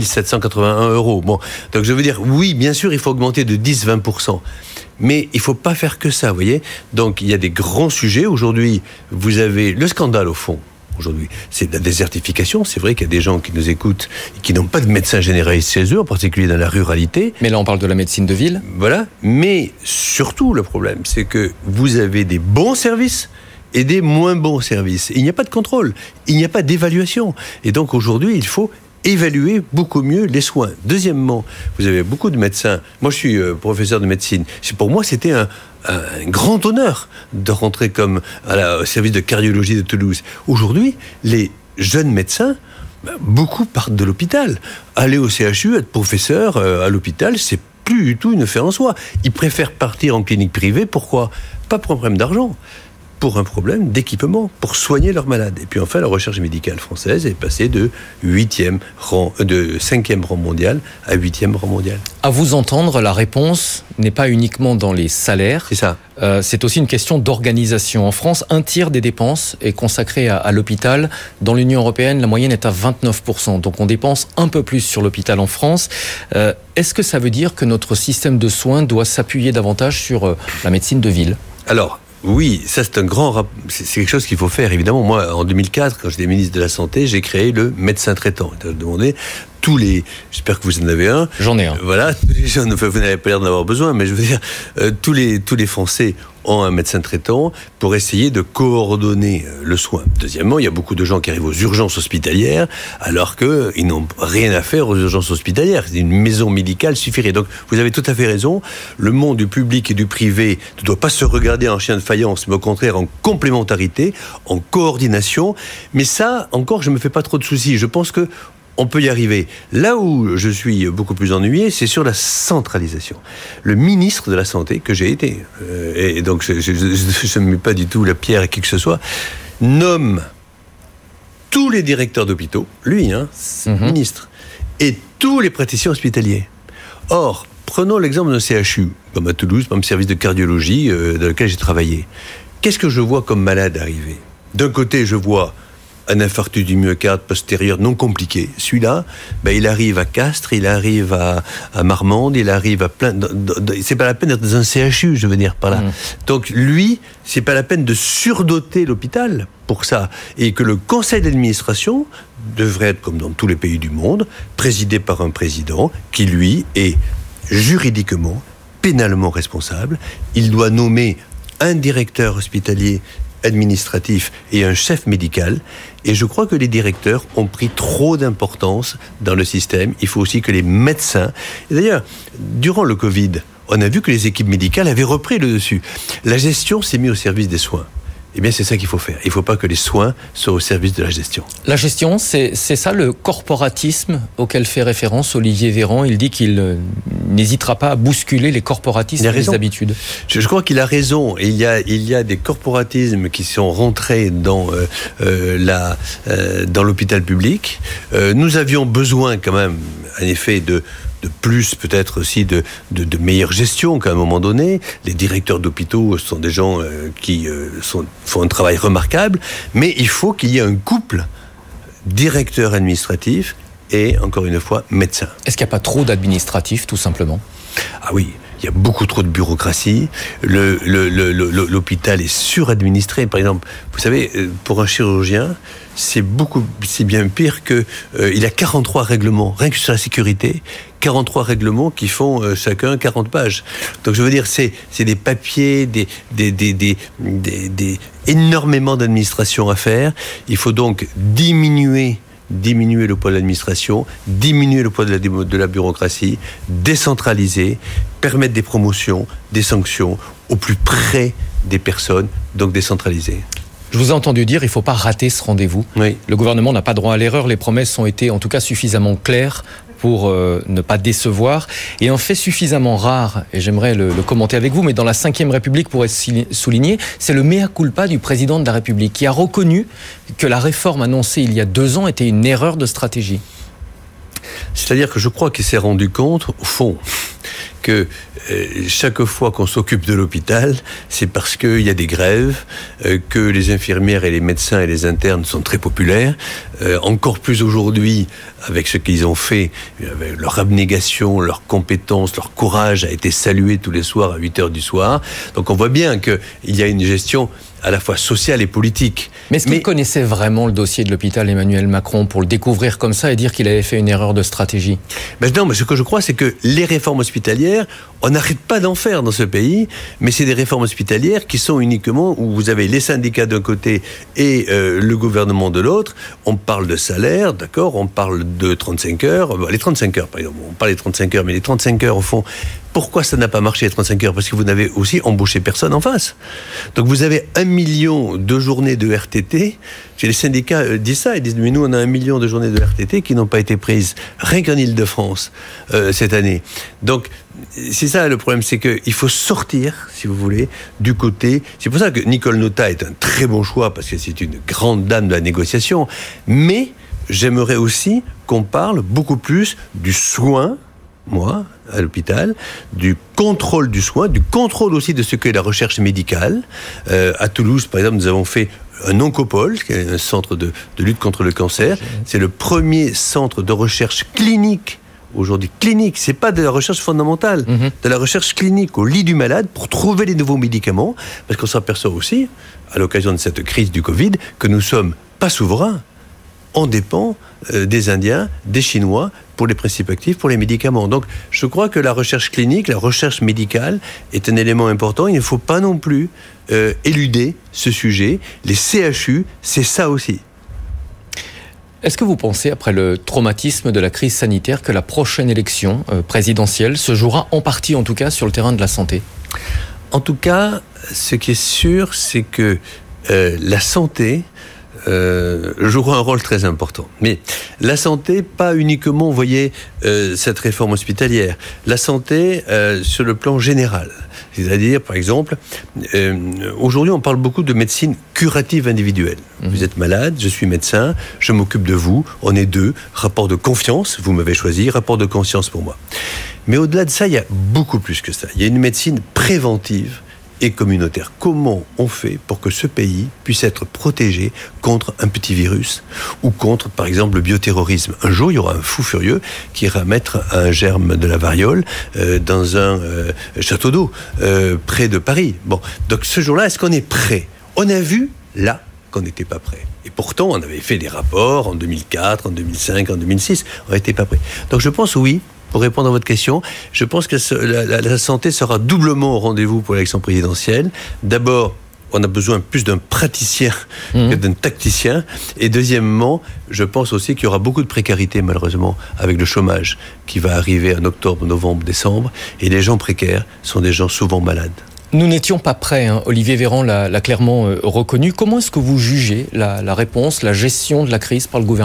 S5: 1781 €. Bon, donc je veux dire, oui, bien sûr, il faut augmenter de 10-20%. Mais il ne faut pas faire que ça, vous voyez. Donc il y a des grands sujets. Aujourd'hui, vous avez le scandale, au fond. Aujourd'hui, c'est la désertification. C'est vrai qu'il y a des gens qui nous écoutent et qui n'ont pas de médecin généraliste chez eux, en particulier dans la ruralité.
S2: Mais là, on parle de la médecine de ville.
S5: Voilà. Mais surtout, le problème, c'est que vous avez des bons services et des moins bons services. Il n'y a pas de contrôle. Il n'y a pas d'évaluation. Et donc, aujourd'hui, il faut évaluer beaucoup mieux les soins. Deuxièmement, vous avez beaucoup de médecins. Moi, je suis professeur de médecine. Pour moi, c'était un grand honneur de rentrer comme au service de cardiologie de Toulouse. Aujourd'hui, les jeunes médecins, beaucoup partent de l'hôpital. Aller au CHU, être professeur à l'hôpital, c'est plus du tout une fin en soi. Ils préfèrent partir en clinique privée. Pourquoi ? Pas pour un problème d'argent, pour un problème d'équipement, pour soigner leurs malades. Et puis enfin, la recherche médicale française est passée de 5e rang mondial à 8e rang mondial.
S2: À vous entendre, la réponse n'est pas uniquement dans les salaires.
S5: C'est ça.
S2: C'est aussi une question d'organisation. En France, 1/3 des dépenses est consacré à l'hôpital. Dans l'Union européenne, la moyenne est à 29%. Donc on dépense un peu plus sur l'hôpital en France. Est-ce que ça veut dire que notre système de soins doit s'appuyer davantage sur la médecine de ville ?
S5: Alors, oui, ça c'est c'est quelque chose qu'il faut faire, évidemment. Moi, en 2004, quand j'étais ministre de la Santé, j'ai créé le médecin traitant. Je demandais j'espère que vous en avez un.
S2: J'en ai un.
S5: Voilà, vous n'avez pas l'air d'en avoir besoin, mais je veux dire, tous les Français ont un médecin traitant pour essayer de coordonner le soin. Deuxièmement, il y a beaucoup de gens qui arrivent aux urgences hospitalières alors qu'ils n'ont rien à faire aux urgences hospitalières. Une maison médicale suffirait. Donc, vous avez tout à fait raison. Le monde du public et du privé ne doit pas se regarder en chien de faïence, mais au contraire en complémentarité, en coordination. Mais ça, encore, je ne me fais pas trop de soucis. Je pense que on peut y arriver. Là où je suis beaucoup plus ennuyé, c'est sur la centralisation. Le ministre de la Santé, que j'ai été, et donc je ne mets pas du tout la pierre à qui que ce soit, nomme tous les directeurs d'hôpitaux, lui, ministre, et tous les praticiens hospitaliers. Or, prenons l'exemple d'un CHU, comme à Toulouse, comme service de cardiologie dans lequel j'ai travaillé. Qu'est-ce que je vois comme malade arriver ? D'un côté, je vois un infarctus du myocarde postérieur non compliqué. Celui-là, il arrive à Castres, il arrive à Marmande, il arrive à plein... C'est pas la peine d'être dans un CHU, je veux dire, par là. Donc lui, c'est pas la peine de surdoter l'hôpital pour ça. Et que le conseil d'administration devrait être, comme dans tous les pays du monde, présidé par un président qui, lui, est juridiquement, pénalement responsable. Il doit nommer un directeur hospitalier administratif et un chef médical. Et je crois que les directeurs ont pris trop d'importance dans le système. Il faut aussi que les médecins... Et d'ailleurs, durant le Covid, on a vu que les équipes médicales avaient repris le dessus. La gestion s'est mise au service des soins. Eh bien, c'est ça qu'il faut faire. Il ne faut pas que les soins soient au service de la gestion. La
S2: gestion, c'est ça le corporatisme auquel fait référence Olivier Véran. Il dit qu'il n'hésitera pas à bousculer les corporatismes et les habitudes.
S5: Je crois qu'il a raison. Et il y a des corporatismes qui sont rentrés dans l'hôpital public. Nous avions besoin quand même, en effet, de plus, peut-être aussi de meilleure gestion qu'à un moment donné. Les directeurs d'hôpitaux sont des gens qui font un travail remarquable, mais il faut qu'il y ait un couple directeur administratif et, encore une fois, médecin.
S2: Est-ce qu'il n'y a pas trop d'administratifs, tout simplement ?
S5: Ah oui, il y a beaucoup trop de bureaucratie. L'hôpital est suradministré. Par exemple, vous savez, pour un chirurgien, c'est bien pire que il a 43 règlements, rien que sur la sécurité, 43 règlements qui font chacun 40 pages. Donc je veux dire, c'est des papiers, énormément d'administration à faire. Il faut donc diminuer le poids de l'administration, diminuer le poids de la bureaucratie, décentraliser permettre des promotions, des sanctions au plus près des personnes, donc décentralisées.
S2: Je vous ai entendu dire qu'il ne faut pas rater ce rendez-vous.
S5: Oui.
S2: Le gouvernement n'a pas droit à l'erreur. Les promesses ont été en tout cas suffisamment claires pour ne pas décevoir. Et un fait suffisamment rare, et j'aimerais le commenter avec vous, mais dans la Ve République, pour être souligné, c'est le mea culpa du président de la République, qui a reconnu que la réforme annoncée il y a 2 ans était une erreur de stratégie.
S5: C'est-à-dire que je crois qu'il s'est rendu compte, au fond, que chaque fois qu'on s'occupe de l'hôpital, c'est parce qu'il y a des grèves, que les infirmières et les médecins et les internes sont très populaires, encore plus aujourd'hui avec ce qu'ils ont fait, avec leur abnégation, leur compétence, leur courage a été salué tous les soirs à 8h du soir. Donc on voit bien qu'il y a une gestion à la fois sociale et politique.
S2: Mais est-ce qu'il connaissait vraiment le dossier de l'hôpital Emmanuel Macron pour le découvrir comme ça et dire qu'il avait fait une erreur de stratégie ?
S5: Non, mais ce que je crois, c'est que les réformes hospitalières, on n'arrête pas d'en faire dans ce pays, mais c'est des réformes hospitalières qui sont uniquement où vous avez les syndicats d'un côté et le gouvernement de l'autre. On parle de salaire, d'accord, on parle de 35 heures, les 35 heures par exemple, on parle des 35 heures, mais les 35 heures au fond, pourquoi ça n'a pas marché les 35 heures ? Parce que vous n'avez aussi embauché personne en face. Donc vous avez 1 million de journées de RTT. Les syndicats disent ça, ils disent mais nous on a 1 million de journées de RTT qui n'ont pas été prises rien qu'en Île-de-France cette année. Donc c'est ça le problème, c'est qu'il faut sortir, si vous voulez, du côté. C'est pour ça que Nicole Notat est un très bon choix parce que c'est une grande dame de la négociation. Mais j'aimerais aussi qu'on parle beaucoup plus du soin. Moi, à l'hôpital, du contrôle du soin, du contrôle aussi de ce qu'est la recherche médicale. À Toulouse, par exemple, nous avons fait un Oncopole, qui est un centre de lutte contre le cancer. C'est le premier centre de recherche clinique, aujourd'hui clinique, c'est pas de la recherche fondamentale, de la recherche clinique au lit du malade pour trouver les nouveaux médicaments, parce qu'on s'aperçoit aussi, à l'occasion de cette crise du Covid, que nous sommes pas souverains. On dépend des Indiens, des Chinois, pour les principes actifs, pour les médicaments. Donc, je crois que la recherche clinique, la recherche médicale est un élément important. Il ne faut pas non plus éluder ce sujet. Les CHU, c'est ça aussi.
S2: Est-ce que vous pensez, après le traumatisme de la crise sanitaire, que la prochaine élection présidentielle se jouera en partie, en tout cas, sur le terrain de la santé ?
S5: En tout cas, ce qui est sûr, c'est que la santé jouera un rôle très important. Mais la santé, pas uniquement, vous voyez, cette réforme hospitalière. La santé sur le plan général. C'est-à-dire, par exemple, aujourd'hui, on parle beaucoup de médecine curative individuelle. Vous êtes malade, je suis médecin, je m'occupe de vous, on est deux, rapport de confiance, vous m'avez choisi, rapport de conscience pour moi. Mais au-delà de ça, il y a beaucoup plus que ça. Il y a une médecine préventive et communautaire. Comment on fait pour que ce pays puisse être protégé contre un petit virus ou contre, par exemple, le bioterrorisme ? Un jour, il y aura un fou furieux qui ira mettre un germe de la variole dans un château d'eau près de Paris. Bon, donc ce jour-là, est-ce qu'on est prêt ? On a vu, là, qu'on n'était pas prêt. Et pourtant, on avait fait des rapports en 2004, en 2005, en 2006. On n'était pas prêt. Donc je pense, oui, pour répondre à votre question, je pense que la santé sera doublement au rendez-vous pour l'élection présidentielle. D'abord, on a besoin plus d'un praticien que d'un tacticien. Et deuxièmement, je pense aussi qu'il y aura beaucoup de précarité, malheureusement, avec le chômage qui va arriver en octobre, novembre, décembre. Et les gens précaires sont des gens souvent malades.
S2: Nous n'étions pas prêts, hein. Olivier Véran l'a clairement reconnu. Comment est-ce que vous jugez la réponse, la gestion de la crise par le gouvernement ?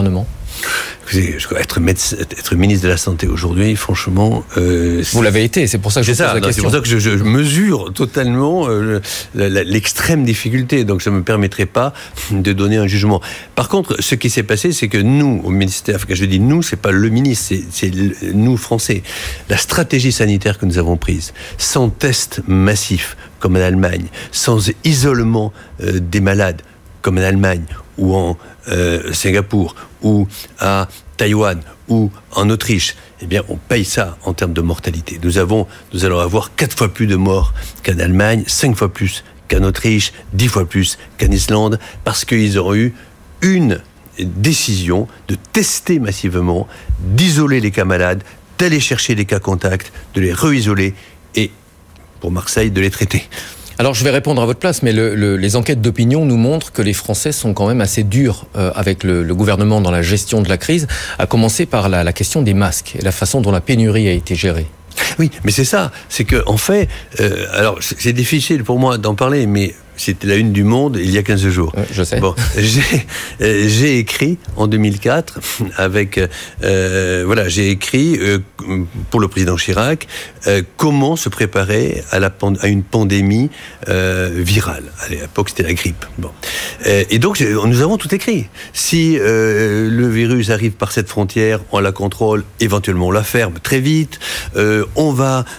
S5: Être ministre de la Santé aujourd'hui, franchement...
S2: vous l'avez été, c'est pour ça que je pose la question.
S5: C'est pour ça que je mesure totalement l'extrême difficulté, donc ça ne me permettrait pas de donner un jugement. Par contre, ce qui s'est passé, c'est que nous, au ministère, quand je dis nous, c'est pas le ministre, c'est nous, Français. La stratégie sanitaire que nous avons prise, sans tests massifs, comme en Allemagne, sans isolement des malades, comme en Allemagne, ou en Singapour, ou à Taïwan, ou en Autriche, eh bien, on paye ça en termes de mortalité. Nous allons avoir 4 fois plus de morts qu'en Allemagne, 5 fois plus qu'en Autriche, 10 fois plus qu'en Islande, parce qu'ils auront eu une décision de tester massivement, d'isoler les cas malades, d'aller chercher les cas contacts, de les re-isoler et, pour Marseille, de les traiter.
S2: Alors je vais répondre à votre place, mais les enquêtes d'opinion nous montrent que les Français sont quand même assez durs avec le gouvernement dans la gestion de la crise, à commencer par la question des masques et la façon dont la pénurie a été gérée.
S5: Oui, mais c'est ça. C'est que en fait, alors c'est difficile pour moi d'en parler, mais c'était la une du Monde il y a 15 jours.
S2: Je sais.
S5: Bon, j'ai écrit en 2004 avec j'ai écrit pour le président Chirac comment se préparer à une pandémie virale. À l'époque, c'était la grippe. Bon. Et donc nous avons tout écrit. Si le virus arrive par cette frontière, on la contrôle, éventuellement on la ferme très vite. On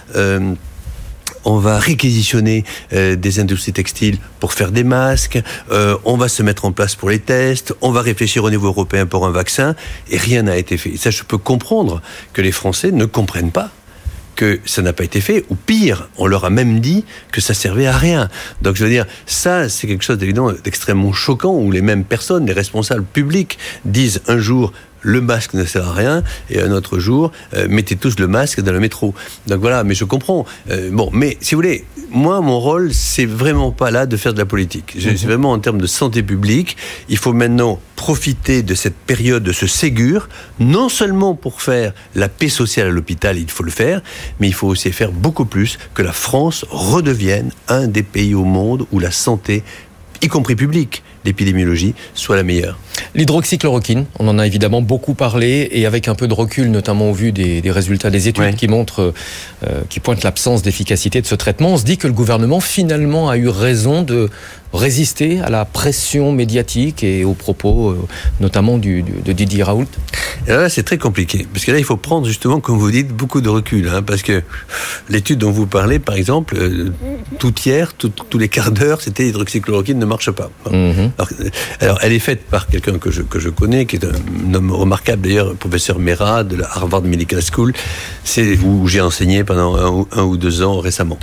S5: va réquisitionner des industries textiles pour faire des masques, on va se mettre en place pour les tests, on va réfléchir au niveau européen pour un vaccin, et rien n'a été fait. Et ça, je peux comprendre que les Français ne comprennent pas que ça n'a pas été fait, ou pire, on leur a même dit que ça servait à rien. Donc je veux dire, ça c'est quelque chose d'évident, d'extrêmement choquant, où les mêmes personnes, les responsables publics, disent un jour le masque ne sert à rien, et un autre jour, mettez tous le masque dans le métro. Donc voilà, mais je comprends. Mais si vous voulez, moi, mon rôle, c'est vraiment pas là de faire de la politique. C'est vraiment en termes de santé publique. Il faut maintenant profiter de cette période, de ce Ségur, non seulement pour faire la paix sociale à l'hôpital, il faut le faire, mais il faut aussi faire beaucoup plus, que la France redevienne un des pays au monde où la santé, y compris publique, l'épidémiologie, soit la meilleure.
S2: L'hydroxychloroquine, on en a évidemment beaucoup parlé, et avec un peu de recul, notamment au vu des résultats des études qui montrent, qui pointent l'absence d'efficacité de ce traitement, on se dit que le gouvernement finalement a eu raison de résister à la pression médiatique et aux propos notamment de Didier Raoult.
S5: Et là, c'est très compliqué, parce que là, il faut prendre justement, comme vous dites, beaucoup de recul, parce que l'étude dont vous parlez, par exemple, tous les quarts d'heure, c'était l'hydroxychloroquine ne marche pas. Alors, elle est faite par quelqu'un que je connais, qui est un homme remarquable d'ailleurs, professeur Mera de la Harvard Medical School, c'est où j'ai enseigné pendant un ou 2 ans récemment.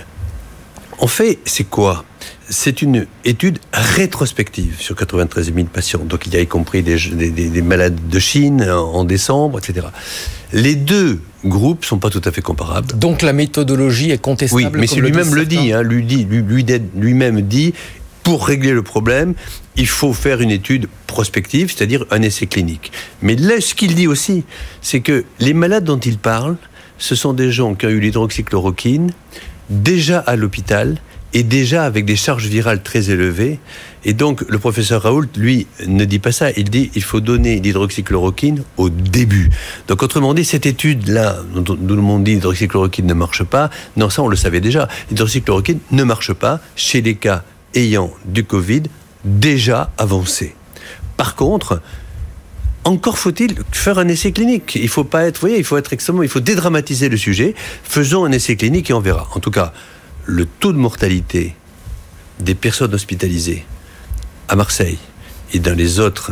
S5: En fait, c'est quoi ? C'est une étude rétrospective sur 93 000 patients. Donc il y a y compris des malades de Chine en décembre, etc. Les deux groupes sont pas tout à fait comparables.
S2: Donc la méthodologie est contestable.
S5: Oui, mais c'est lui-même le dit. Lui-même dit, pour régler le problème, il faut faire une étude prospective, c'est-à-dire un essai clinique. Mais là, ce qu'il dit aussi, c'est que les malades dont il parle, ce sont des gens qui ont eu l'hydroxychloroquine déjà à l'hôpital, et déjà avec des charges virales très élevées. Et donc, le professeur Raoult, lui, ne dit pas ça. Il dit qu'il faut donner l'hydroxychloroquine au début. Donc, autrement dit, cette étude-là, dont tout le monde dit l'hydroxychloroquine ne marche pas, non, ça, on le savait déjà. L'hydroxychloroquine ne marche pas chez les cas ayant du Covid déjà avancé. Par contre, encore faut-il faire un essai clinique. Il faut pas être, il faut être extrêmement, il faut dédramatiser le sujet. Faisons un essai clinique et on verra. En tout cas, le taux de mortalité des personnes hospitalisées à Marseille et dans les autres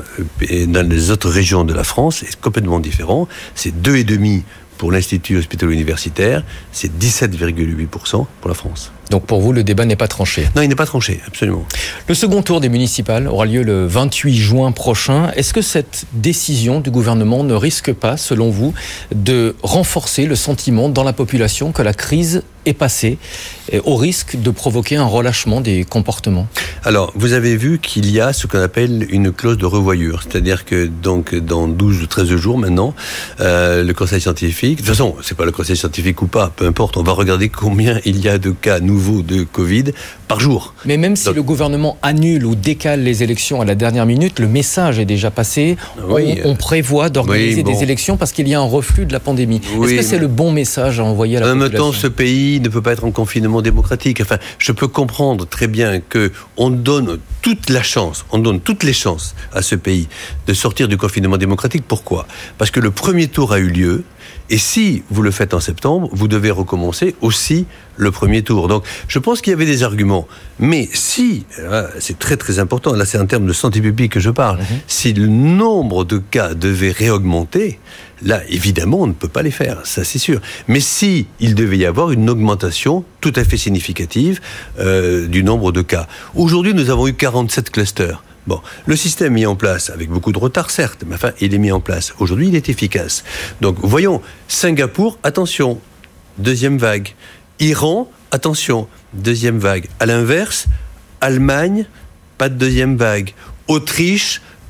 S5: régions de la France est complètement différent. C'est 2,5 pour l'Institut hospitalo-universitaire, c'est 17,8% pour la France.
S2: Donc pour vous, le débat n'est pas tranché?
S5: Non, il n'est pas tranché, absolument.
S2: Le second tour des municipales aura lieu le 28 juin prochain. Est-ce que cette décision du gouvernement ne risque pas, selon vous, de renforcer le sentiment dans la population que la crise est passée, au risque de provoquer un relâchement des comportements?
S5: Alors, vous avez vu qu'il y a ce qu'on appelle une clause de revoyure, c'est-à-dire que donc dans 12 ou 13 jours maintenant, le conseil scientifique, de toute façon, c'est pas le conseil scientifique ou pas, peu importe, on va regarder combien il y a de cas nouveaux de Covid par jour.
S2: Mais même si le gouvernement annule ou décale les élections à la dernière minute, le message est déjà passé. Oui, on prévoit d'organiser des élections parce qu'il y a un reflux de la pandémie. Est-ce que c'est le bon message à envoyer à la population?
S5: En même temps, ce pays ne peut pas être en confinement démocratique. Enfin, je peux comprendre très bien que on donne toutes les chances à ce pays de sortir du confinement démocratique. Pourquoi? Parce que le premier tour a eu lieu. Et si vous le faites en septembre, vous devez recommencer aussi le premier tour. Donc, je pense qu'il y avait des arguments. Mais si, là, c'est très très important, là c'est en termes de santé publique que je parle, si le nombre de cas devait réaugmenter, là, évidemment, on ne peut pas les faire, ça c'est sûr. Mais si il devait y avoir une augmentation tout à fait significative du nombre de cas. Aujourd'hui, nous avons eu 47 clusters. Bon, le système mis en place, avec beaucoup de retard certes, mais enfin, il est mis en place. Aujourd'hui, il est efficace. Donc, voyons, Singapour, attention, deuxième vague. Iran, attention, deuxième vague. À l'inverse, Allemagne, pas de deuxième vague. Autriche,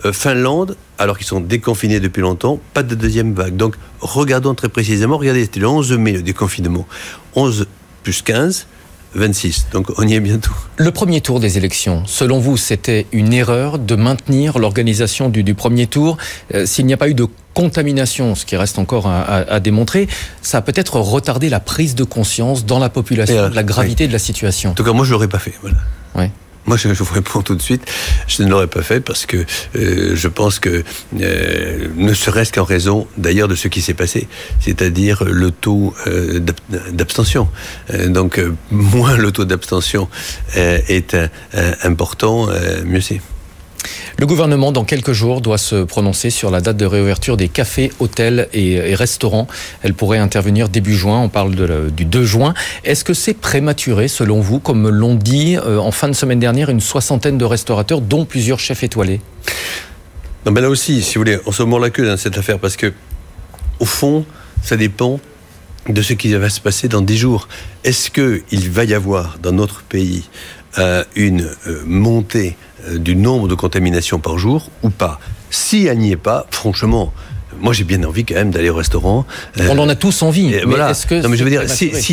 S5: Finlande, alors qu'ils sont déconfinés depuis longtemps, pas de deuxième vague. Donc, regardons très précisément. Regardez, c'était le 11 mai, le déconfinement. 11 plus 15, 26. Donc, on y est bientôt.
S2: Le premier tour des élections, selon vous, c'était une erreur de maintenir l'organisation du premier tour. S'il n'y a pas eu de contamination, ce qui reste encore à démontrer, ça a peut-être retardé la prise de conscience dans la population de la gravité de la situation.
S5: En tout cas, moi, je ne l'aurais pas fait. Voilà.
S2: Ouais.
S5: Moi, je vous réponds tout de suite, je ne l'aurais pas fait parce que je pense que, ne serait-ce qu'en raison d'ailleurs de ce qui s'est passé, c'est-à-dire le taux d'abstention. Donc, moins le taux d'abstention est important, mieux c'est.
S2: Le gouvernement, dans quelques jours, doit se prononcer sur la date de réouverture des cafés, hôtels et restaurants. Elle pourrait intervenir début juin, on parle du 2 juin. Est-ce que c'est prématuré, selon vous, comme l'ont dit en fin de semaine dernière une 60aine de restaurateurs, dont plusieurs chefs étoilés?
S5: Non, mais là aussi, si vous voulez, on se mord la queue dans cette affaire, parce que, au fond, ça dépend de ce qui va se passer dans 10 jours. Est-ce qu'il va y avoir, dans notre pays, une montée du nombre de contaminations par jour ou pas? Si elle n'y est pas, franchement, moi j'ai bien envie quand même d'aller au restaurant.
S2: On en a tous envie. Mais
S5: voilà.
S2: Est-ce que
S5: non, mais je veux dire,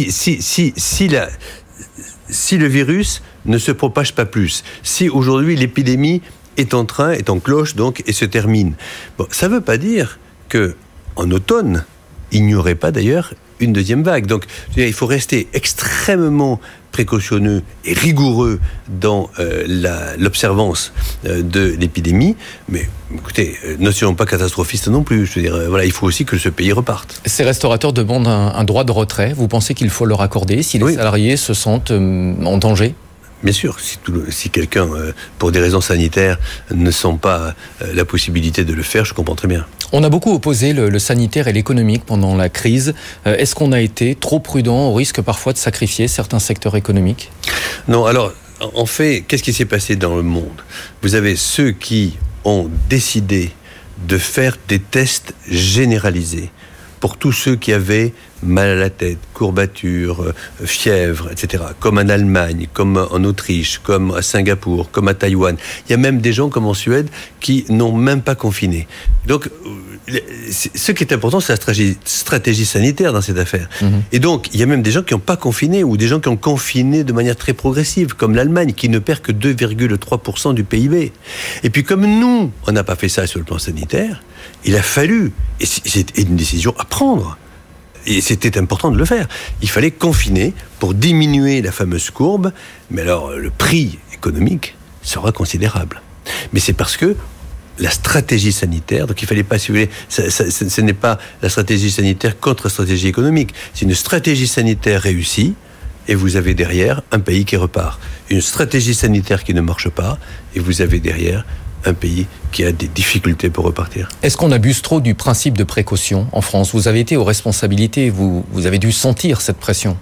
S5: si le virus ne se propage pas plus, si aujourd'hui l'épidémie est en cloche donc et se termine, bon, ça ne veut pas dire que en automne il n'y aurait pas d'ailleurs une deuxième vague. Donc, il faut rester extrêmement précautionneux et rigoureux dans l'observance de l'épidémie. Mais écoutez, ne soyons pas catastrophistes non plus. Je veux dire, voilà, il faut aussi que ce pays reparte.
S2: Ces restaurateurs demandent un droit de retrait. Vous pensez qu'il faut leur accorder si les salariés se sentent en danger ?
S5: Bien sûr, si quelqu'un, pour des raisons sanitaires, ne sent pas la possibilité de le faire, je comprends très bien.
S2: On a beaucoup opposé le sanitaire et l'économique pendant la crise. Est-ce qu'on a été trop prudent au risque parfois de sacrifier certains secteurs économiques ?
S5: Non, alors, en fait, qu'est-ce qui s'est passé dans le monde ? Vous avez ceux qui ont décidé de faire des tests généralisés pour tous ceux qui avaient mal à la tête, courbatures, fièvre, etc. Comme en Allemagne, comme en Autriche, comme à Singapour, comme à Taïwan. Il y a même des gens comme en Suède qui n'ont même pas confiné. Donc, ce qui est important, c'est la stratégie sanitaire dans cette affaire. Et donc, il y a même des gens qui n'ont pas confiné ou des gens qui ont confiné de manière très progressive, comme l'Allemagne, qui ne perd que 2,3% du PIB. Et puis, comme nous, on n'a pas fait ça sur le plan sanitaire, il a fallu, et c'est une décision à prendre, et c'était important de le faire. Il fallait confiner pour diminuer la fameuse courbe, mais alors le prix économique sera considérable. Mais c'est parce que la stratégie sanitaire, donc il ne fallait pas, si vous voulez, ce n'est pas la stratégie sanitaire contre la stratégie économique, c'est une stratégie sanitaire réussie, et vous avez derrière un pays qui repart. Une stratégie sanitaire qui ne marche pas, et vous avez derrière un pays qui a des difficultés pour repartir.
S2: Est-ce qu'on abuse trop du principe de précaution en France ? Vous avez été aux responsabilités, vous avez dû sentir cette pression.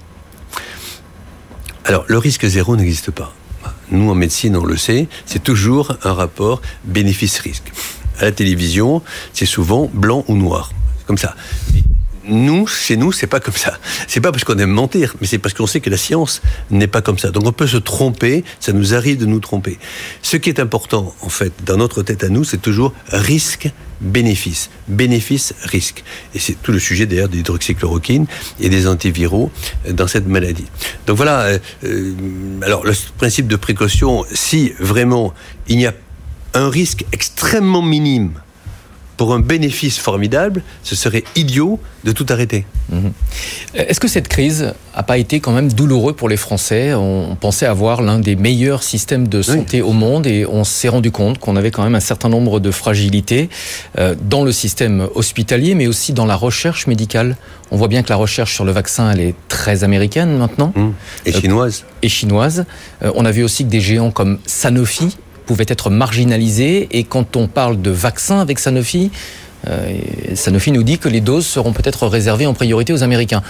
S5: Alors, le risque zéro n'existe pas. Nous, en médecine, on le sait, c'est toujours un rapport bénéfice-risque. À la télévision, c'est souvent blanc ou noir. C'est comme ça. Nous, chez nous, c'est pas comme ça. C'est pas parce qu'on aime mentir, mais c'est parce qu'on sait que la science n'est pas comme ça. Donc on peut se tromper, ça nous arrive de nous tromper. Ce qui est important, en fait, dans notre tête à nous, c'est toujours risque-bénéfice. Bénéfice-risque. Et c'est tout le sujet, d'ailleurs, de l'hydroxychloroquine et des antiviraux dans cette maladie. Donc voilà, alors le principe de précaution, si vraiment il y a un risque extrêmement minime pour un bénéfice formidable, ce serait idiot de tout arrêter.
S2: Est-ce que cette crise n'a pas été quand même douloureuse pour les Français ? On pensait avoir l'un des meilleurs systèmes de santé au monde et on s'est rendu compte qu'on avait quand même un certain nombre de fragilités dans le système hospitalier, mais aussi dans la recherche médicale. On voit bien que la recherche sur le vaccin, elle est très américaine maintenant.
S5: Et chinoise.
S2: On a vu aussi que des géants comme Sanofi pouvaient être marginalisés, et quand on parle de vaccins avec Sanofi, Sanofi nous dit que les doses seront peut-être réservées en priorité aux Américains.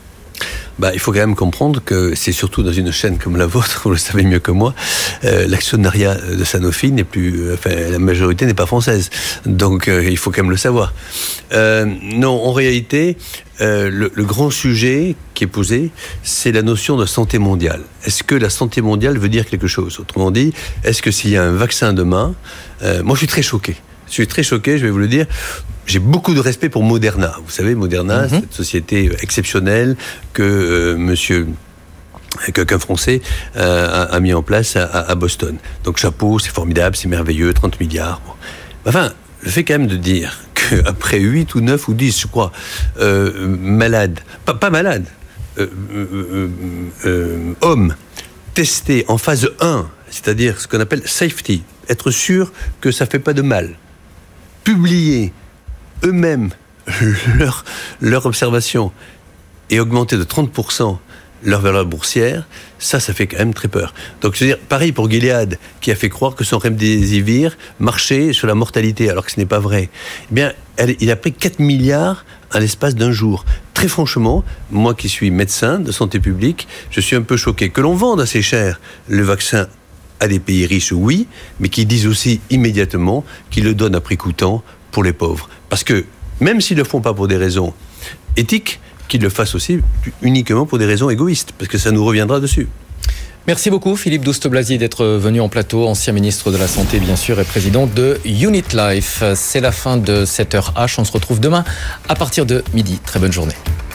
S5: Il faut quand même comprendre que c'est surtout dans une chaîne comme la vôtre, vous le savez mieux que moi, l'actionnariat de Sanofi la majorité n'est pas française. Donc il faut quand même le savoir. Non, en réalité, le grand sujet qui est posé, c'est la notion de santé mondiale. Est-ce que la santé mondiale veut dire quelque chose ? Autrement dit, est-ce que s'il y a un vaccin demain, moi je suis très choqué. Je suis très choqué, je vais vous le dire. J'ai beaucoup de respect pour Moderna. Vous savez, Moderna, cette société exceptionnelle que qu'un Français a mis en place à Boston. Donc chapeau, c'est formidable, c'est merveilleux, 30 milliards. Bon. Enfin, le fait quand même de dire qu'après 8 ou 9 ou 10, je crois, malades, pas malades, hommes testés en phase 1, c'est-à-dire ce qu'on appelle safety, être sûr que ça ne fait pas de mal, publier eux-mêmes leur observation et augmenter de 30% leur valeur boursière, ça fait quand même très peur. Donc, je veux dire, pareil pour Gilead, qui a fait croire que son remdesivir marchait sur la mortalité, alors que ce n'est pas vrai. Eh bien, il a pris 4 milliards à l'espace d'un jour. Très franchement, moi qui suis médecin de santé publique, je suis un peu choqué. Que l'on vende assez cher le vaccin à des pays riches, oui, mais qui disent aussi immédiatement qu'ils le donnent à prix coûtant pour les pauvres. Parce que, même s'ils ne le font pas pour des raisons éthiques, qu'ils le fassent aussi uniquement pour des raisons égoïstes, parce que ça nous reviendra dessus.
S2: Merci beaucoup Philippe Douste-Blazy d'être venu en plateau, ancien ministre de la Santé bien sûr et président de Unit Life. C'est la fin de cette heure H, on se retrouve demain à partir de midi. Très bonne journée.